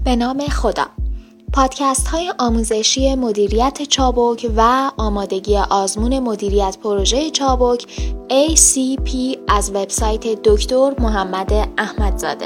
به نام خدا. پادکست های آموزشی مدیریت چابک و آمادگی آزمون مدیریت پروژه چابک ACP از وبسایت دکتر محمد احمدزاده.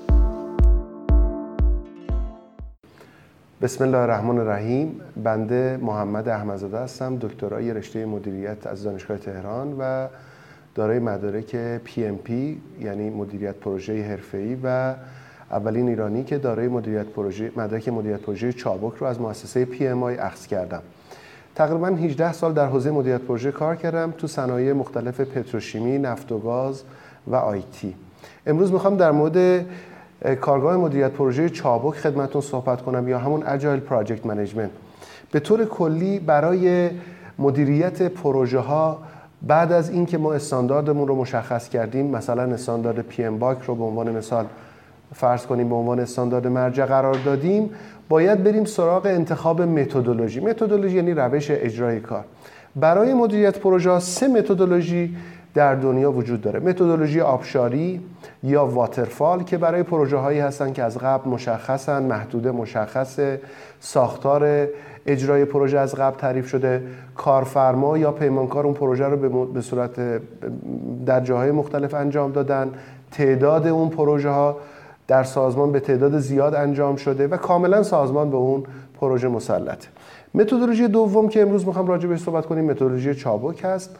بسم الله الرحمن الرحیم. بنده محمد احمدزاده هستم، دکترای رشته مدیریت از دانشگاه تهران و دارای مدارک PMP یعنی مدیریت پروژه حرفه‌ای و اولین ایرانی که دارای مدرک مدیریت پروژه چابک رو از مؤسسه PMI اخذ کردم. تقریباً 18 سال در حوزه مدیریت پروژه کار کردم تو صنایع مختلف پتروشیمی، نفت و گاز و آیتی. امروز میخوام در مورد کارگاه مدیریت پروژه چابک خدمتتون صحبت کنم یا همون اجایل پراجکت منیجمنت. به طور کلی برای مدیریت پروژه ها بعد از اینکه ما استانداردمون رو مشخص کردیم، مثلا استاندارد PMBOK رو به عنوان مثال فرض کنیم به عنوان استاندارد مرجع قرار دادیم، باید بریم سراغ انتخاب متدولوژی. متدولوژی یعنی روش اجرای کار. برای مدیریت پروژه 3 متدولوژی در دنیا وجود داره. متدولوژی آبشاری یا واترفال که برای پروژه هایی هستن که از قبل مشخصن، محدوده مشخصه، ساختار اجرای پروژه از قبل تعریف شده، کارفرما یا پیمانکار اون پروژه رو به صورت در جاهای مختلف انجام دادن، تعداد اون پروژه ها در سازمان به تعداد زیاد انجام شده و کاملا سازمان به اون پروژه مسلطه. متدولوژی دوم که امروز میخوام راجع بهش صحبت کنیم متدولوژی چابک هست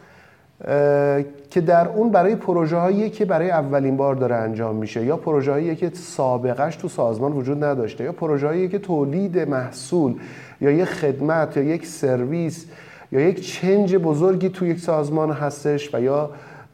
که در اون برای پروژه هایی که برای اولین بار داره انجام میشه یا پروژه هایی که سابقهش تو سازمان وجود نداشته یا پروژه هایی که تولید محصول یا یک خدمت یا یک سرویس یا یک چنج بزرگی تو یک سازمان هستش و یا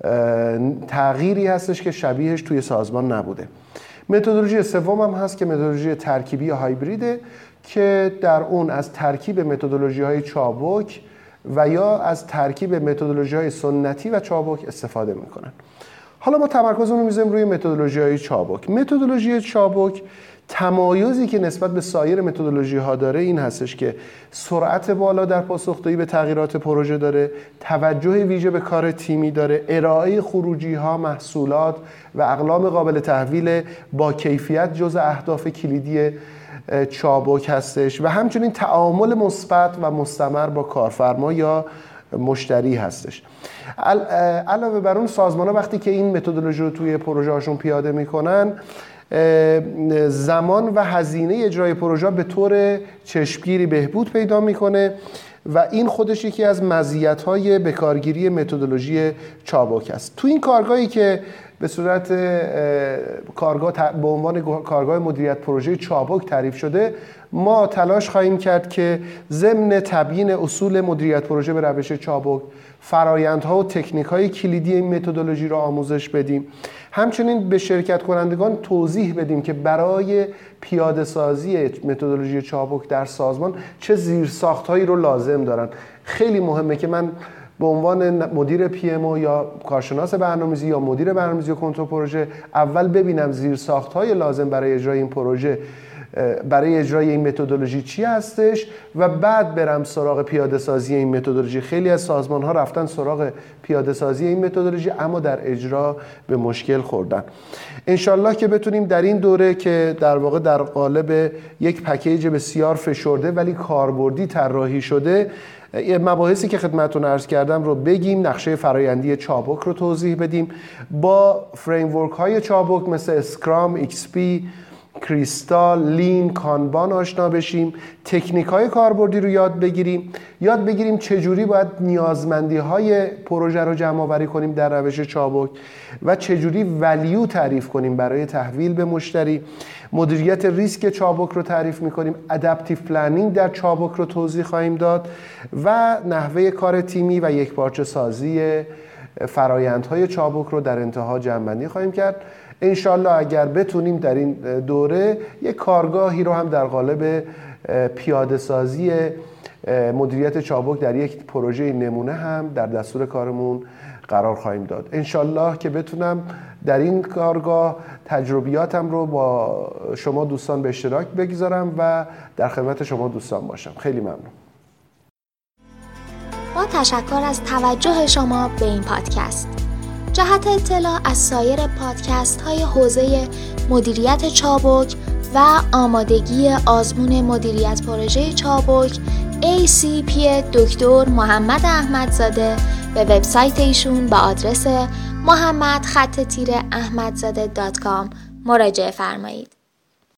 تغییری هستش که شبیهش توی سازمان نبوده. متدولوژی سوم هم هست که متدولوژی ترکیبی یا هایبریده که در اون از ترکیب متدولوژی های چابک و یا از ترکیب متدولوژی های سنتی و چابک استفاده میکنن. حالا ما تمرکزمون رو میذاریم روی متدولوژی های چابک. متدولوژی چابک تمایزی که نسبت به سایر متدولوژی ها داره این هستش که سرعت بالا در پاسخگویی به تغییرات پروژه داره، توجه ویژه به کار تیمی داره، ارائه خروجی ها، محصولات و اقلام قابل تحویل با کیفیت جزء اهداف کلیدی چابک هستش و همچنین تعامل مثبت و مستمر با کارفرما یا مشتری هستش. علاوه بر اون سازمان‌ها وقتی که این متدولوژی رو توی پروژه هاشون پیاده میکنن، زمان و هزینه اجرای پروژه به طور چشمگیری بهبود پیدا میکنه و این خودش یکی از مزیت‌های بکارگیری متدولوژی چابک است. تو این کارگاهی که به صورت کارگاه به عنوان کارگاه مدیریت پروژه چابک تعریف شده، ما تلاش خواهیم کرد که ضمن تبیین اصول مدیریت پروژه به روش چابک، فرآیندها و تکنیک‌های کلیدی این متدولوژی را آموزش بدیم. همچنین به شرکت کنندگان توضیح بدیم که برای پیاده سازی متدولوژی چابک در سازمان چه زیرساخت‌هایی رو لازم دارن. خیلی مهمه که من به عنوان مدیر PMO یا کارشناس برنامه‌ریزی یا مدیر برنامه‌ریزی و کنترل پروژه اول ببینم زیرساخت‌های لازم برای اجرای این پروژه، برای اجرای این متدولوژی چی هستش و بعد برم سراغ پیاده سازی این متدولوژی. خیلی از سازمان‌ها رفتن سراغ پیاده سازی این متدولوژی اما در اجرا به مشکل خوردن. انشالله که بتونیم در این دوره که در واقع در قالب یک پکیج بسیار فشرده ولی کاربردی طراحی شده، مباحثی که خدمتتون عرض کردم رو بگیم، نقشه فرآیندی چابک رو توضیح بدیم، با فریمورک های چابک مثل اسکرام، XP، کریستال، لین، کانبان آشنا بشیم، تکنیک های کاربردی رو یاد بگیریم چجوری باید نیازمندی های پروژه رو جمع آوری کنیم در روش چابک و چجوری ولیو تعریف کنیم برای تحویل به مشتری. مدیریت ریسک چابک رو تعریف میکنیم، ادپتیو پلنینگ در چابک رو توضیح خواهیم داد و نحوه کار تیمی و یکپارچه سازی فرآیندهای چابک رو در انتها جمع‌بندی خواهیم کرد. انشالله اگر بتونیم در این دوره یک کارگاهی رو هم در قالب پیاده سازی مدیریت چابک در یک پروژه نمونه هم در دستور کارمون قرار خواهیم داد. انشالله که بتونم در این کارگاه تجربیاتم رو با شما دوستان به اشتراک بگذارم و در خدمت شما دوستان باشم. خیلی ممنون. با تشکر از توجه شما به این پادکست. جهت اطلاع از سایر پادکست های حوزه مدیریت چابک و آمادگی آزمون مدیریت پروژه چابک ACP دکتر محمد احمدزاده به وبسایت ایشون به آدرس mohammad-ahmadzade.com مراجعه فرمایید.